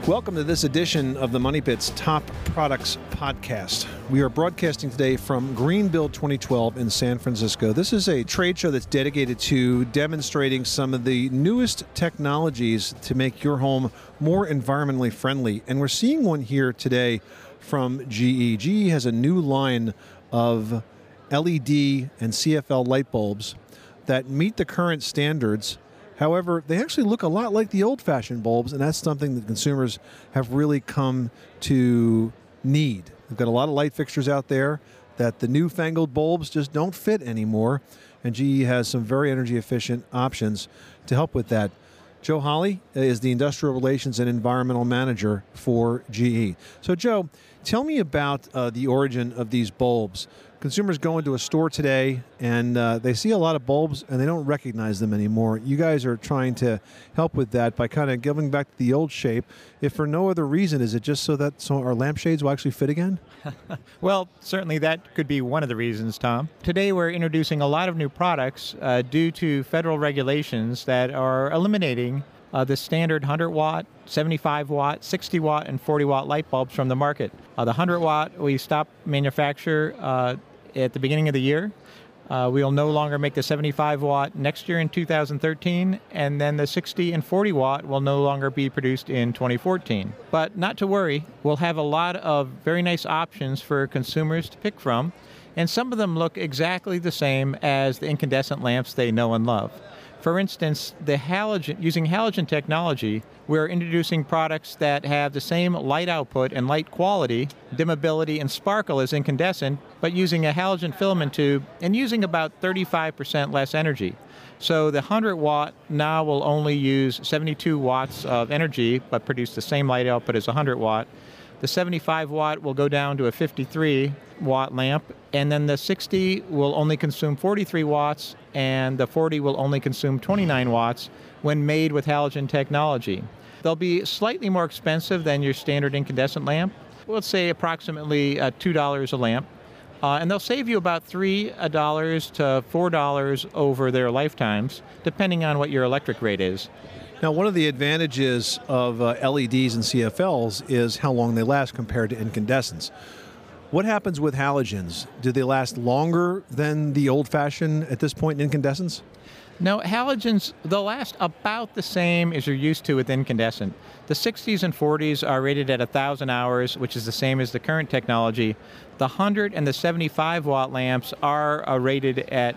Welcome to this edition of the Money Pit's Top Products Podcast. We are broadcasting today from Greenbuild 2012 in San Francisco. This is a trade show that's dedicated to demonstrating some of the newest technologies to make your home more environmentally friendly. And we're seeing one here today from GE. GE has a new line of LED and CFL light bulbs that meet the current standards. However, they actually look a lot like the old-fashioned bulbs, and that's something that consumers have really come to need. We've got a lot of light fixtures out there that the newfangled bulbs just don't fit anymore, and GE has some very energy-efficient options to help with that. Joe Holley is the Industrial Relations and Environmental Manager for GE. So, Joe, tell me about the origin of these bulbs. Consumers go into a store today and they see a lot of bulbs and they don't recognize them anymore. You guys are trying to help with that by kind of giving back to the old shape. If for no other reason, is it just so that our lampshades will actually fit again? Well, certainly that could be one of the reasons, Tom. Today we're introducing a lot of new products due to federal regulations that are eliminating the standard 100-watt, 75-watt, 60-watt, and 40-watt light bulbs from the market. The 100-watt we stopped manufacture at the beginning of the year. We'll no longer make the 75-watt next year in 2013, and then the 60 and 40-watt will no longer be produced in 2014. But not to worry, we'll have a lot of very nice options for consumers to pick from, and some of them look exactly the same as the incandescent lamps they know and love. For instance, using halogen technology, we're introducing products that have the same light output and light quality, dimmability, and sparkle as incandescent, but using a halogen filament tube and using about 35% less energy. So the 100-watt now will only use 72 watts of energy, but produce the same light output as a 100-watt. The 75-watt will go down to a 53-watt lamp, and then the 60 will only consume 43 watts, and the 40 will only consume 29 watts when made with halogen technology. They'll be slightly more expensive than your standard incandescent lamp. Let's say approximately $2 a lamp. And they'll save you about $3 to $4 over their lifetimes, depending on what your electric rate is. Now, one of the advantages of LEDs and CFLs is how long they last compared to incandescents. What happens with halogens? Do they last longer than the old-fashioned, at this point, incandescents? No, halogens, they'll last about the same as you're used to with incandescent. The 60s and 40s are rated at 1,000 hours, which is the same as the current technology. The 100 and the 75-watt lamps are rated at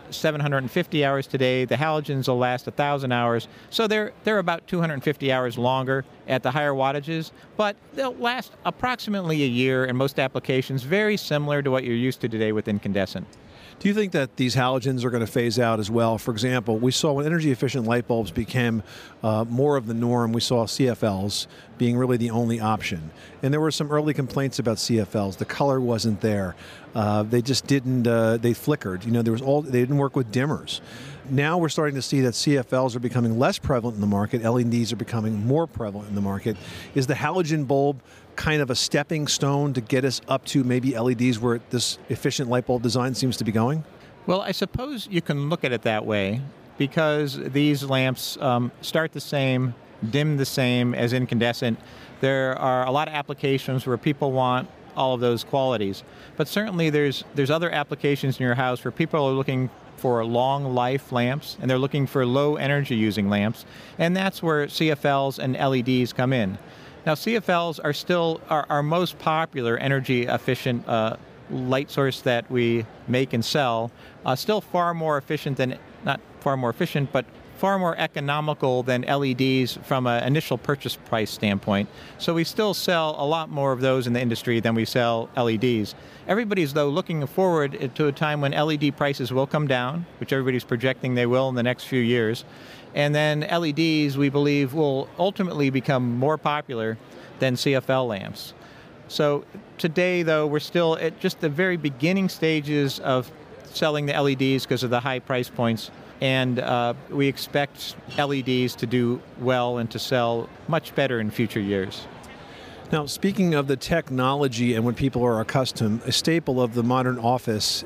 750 hours today. The halogens will last 1,000 hours, so they're about 250 hours longer at the higher wattages, but they'll last approximately a year in most applications, very similar to what you're used to today with incandescent. Do you think that these halogens are going to phase out as well? For example, we saw when energy-efficient light bulbs became more of the norm, we saw CFLs being really the only option. And there were some early complaints about CFLs. The color wasn't there. They just didn't, they flickered. You know, they didn't work with dimmers. Now we're starting to see that CFLs are becoming less prevalent in the market. LEDs are becoming more prevalent in the market. Is the halogen bulb kind of a stepping stone to get us up to maybe LEDs where this efficient light bulb design seems to be going? Well, I suppose you can look at it that way because these lamps start the same, dim the same as incandescent. There are a lot of applications where people want all of those qualities. But certainly there's other applications in your house where people are looking for long life lamps, and they're looking for low energy using lamps, and that's where CFLs and LEDs come in. Now, CFLs are still our most popular energy efficient light source that we make and sell, still far more efficient than, not far more efficient, but far more economical than LEDs from an initial purchase price standpoint. So we still sell a lot more of those in the industry than we sell LEDs. Everybody's, though, looking forward to a time when LED prices will come down, which everybody's projecting they will in the next few years. And then LEDs, we believe, will ultimately become more popular than CFL lamps. So today, though, we're still at just the very beginning stages of selling the LEDs because of the high price points. And we expect LEDs to do well and to sell much better in future years. Now, speaking of the technology and when people are accustomed, a staple of the modern office,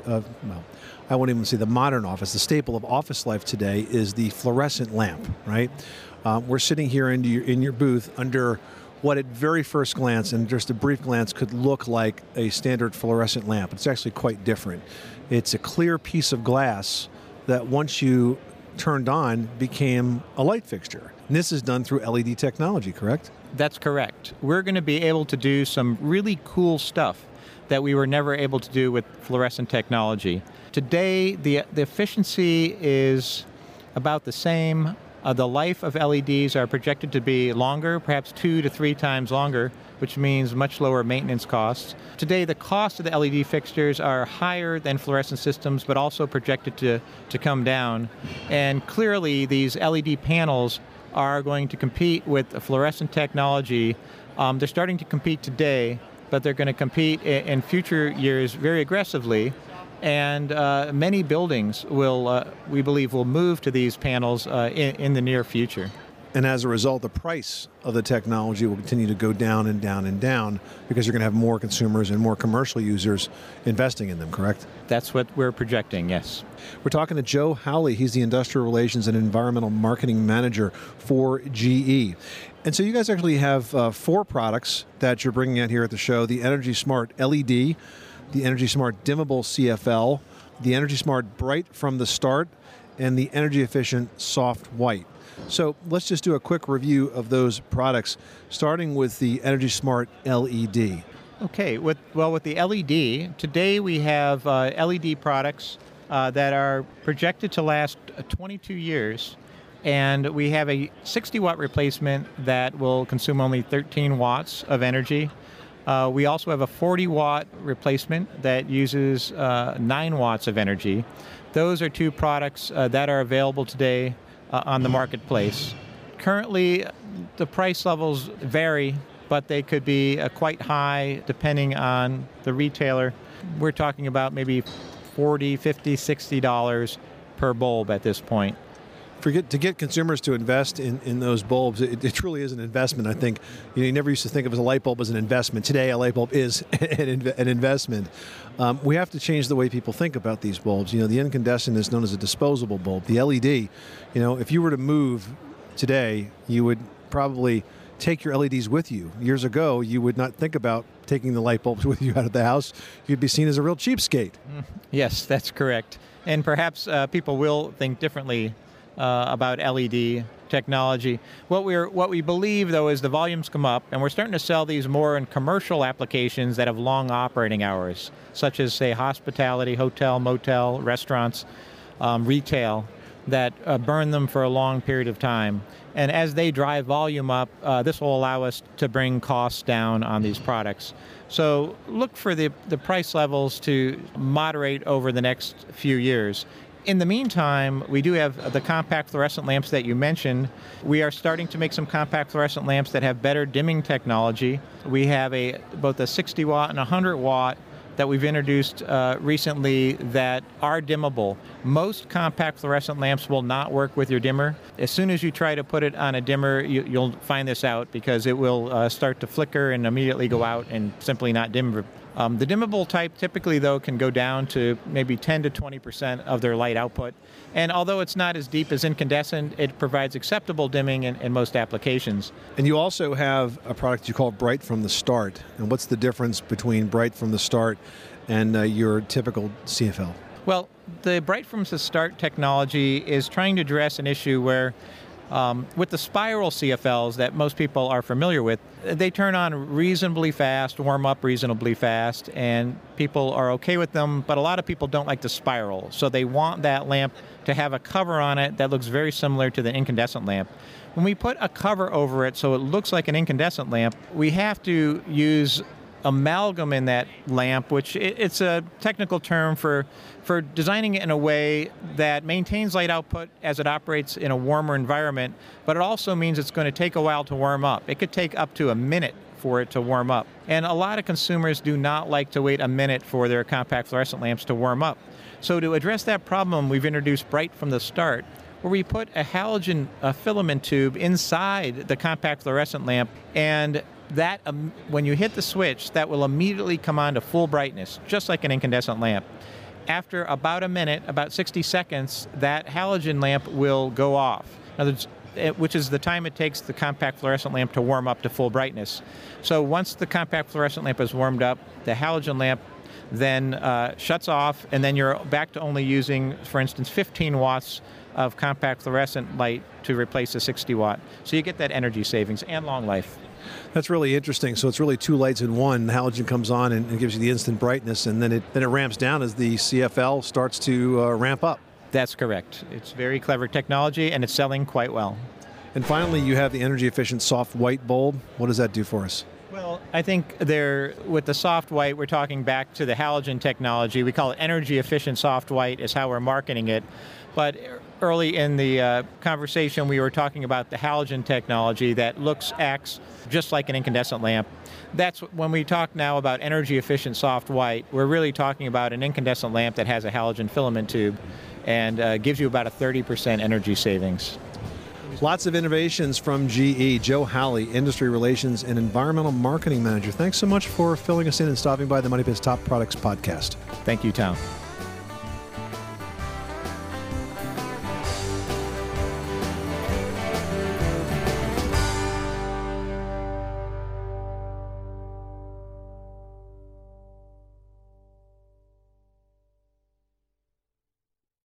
I won't even say the modern office, the staple of office life today is the fluorescent lamp, right? We're sitting here in your booth under what at very first glance and just a brief glance could look like a standard fluorescent lamp. It's actually quite different. It's a clear piece of glass that once you turned on became a light fixture. And this is done through LED technology, correct? That's correct. We're going to be able to do some really cool stuff that we were never able to do with fluorescent technology. Today, the efficiency is about the same. The life of LEDs are projected to be longer, perhaps 2 to 3 times longer, which means much lower maintenance costs. Today, the cost of the LED fixtures are higher than fluorescent systems, but also projected to come down. And clearly, these LED panels are going to compete with fluorescent technology. They're starting to compete today, but they're going to compete in future years very aggressively. And many buildings we believe, will move to these panels in the near future. And as a result, the price of the technology will continue to go down and down and down because you're going to have more consumers and more commercial users investing in them, correct? That's what we're projecting, yes. We're talking to Joe Howley. He's the Industrial Relations and Environmental Marketing Manager for GE. And so you guys actually have 4 products that you're bringing out here at the show: the Energy Smart LED, the Energy Smart Dimmable CFL, the Energy Smart Bright from the Start, and the Energy Efficient Soft White. So let's just do a quick review of those products, starting with the Energy Smart LED. Okay, with the LED, today we have LED products that are projected to last 22 years, and we have a 60-watt replacement that will consume only 13 watts of energy. We also have a 40-watt replacement that uses 9 watts of energy. Those are 2 products that are available today on the marketplace. Currently, the price levels vary, but they could be quite high depending on the retailer. We're talking about maybe $40, $50, $60 per bulb at this point. To get consumers to invest in those bulbs, it truly is an investment. I think you never used to think of a light bulb as an investment. Today, a light bulb is an investment. We have to change the way people think about these bulbs. The incandescent is known as a disposable bulb. The LED, if you were to move today, you would probably take your LEDs with you. Years ago, you would not think about taking the light bulbs with you out of the house. You'd be seen as a real cheapskate. Yes, that's correct. And perhaps people will think differently about LED technology. What we believe, though, is the volumes come up, and we're starting to sell these more in commercial applications that have long operating hours, such as, say, hospitality, hotel, motel, restaurants, retail, that burn them for a long period of time. And as they drive volume up, this will allow us to bring costs down on these products. So look for the price levels to moderate over the next few years. In the meantime, we do have the compact fluorescent lamps that you mentioned. We are starting to make some compact fluorescent lamps that have better dimming technology. We have both a 60 watt and 100 watt that we've introduced recently that are dimmable. Most compact fluorescent lamps will not work with your dimmer. As soon as you try to put it on a dimmer, you'll find this out because it will start to flicker and immediately go out and simply not dim. The dimmable type typically, though, can go down to maybe 10 to 20% of their light output. And although it's not as deep as incandescent, it provides acceptable dimming in most applications. And you also have a product you call Bright from the Start. And what's the difference between Bright from the Start and your typical CFL? Well, the Bright from the Start technology is trying to address an issue where with the spiral CFLs that most people are familiar with, they turn on reasonably fast, warm up reasonably fast, and people are okay with them, but a lot of people don't like the spiral. So they want that lamp to have a cover on it that looks very similar to the incandescent lamp. When we put a cover over it so it looks like an incandescent lamp, we have to use amalgam in that lamp, which it's a technical term for designing it in a way that maintains light output as it operates in a warmer environment, but it also means it's going to take a while to warm up. It could take up to a minute for it to warm up. And a lot of consumers do not like to wait a minute for their compact fluorescent lamps to warm up. So to address that problem, we've introduced Bright from the Start, where we put a halogen filament tube inside the compact fluorescent lamp, and that when you hit the switch, that will immediately come on to full brightness, just like an incandescent lamp. After about a minute, about 60 seconds, that halogen lamp will go off. In other words, which is the time it takes the compact fluorescent lamp to warm up to full brightness. So once the compact fluorescent lamp is warmed up, the halogen lamp then shuts off, and then you're back to only using, for instance, 15 watts of compact fluorescent light to replace a 60 watt. So you get that energy savings and long life. That's really interesting. So it's really two lights in one. Halogen comes on and gives you the instant brightness, and then it ramps down as the CFL starts to ramp up. That's correct. It's very clever technology, and it's selling quite well. And finally, you have the energy efficient soft white bulb. What does that do for us? Well, I think with the soft white, we're talking back to the halogen technology. We call it energy efficient soft white is how we're marketing it. But early in the conversation, we were talking about the halogen technology that acts just like an incandescent lamp. That's when we talk now about energy efficient soft white, we're really talking about an incandescent lamp that has a halogen filament tube and gives you about a 30% energy savings. Lots of innovations from GE. Joe Halley, Industry Relations and Environmental Marketing Manager. Thanks so much for filling us in and stopping by the Money Pits Top Products podcast. Thank you, Tom.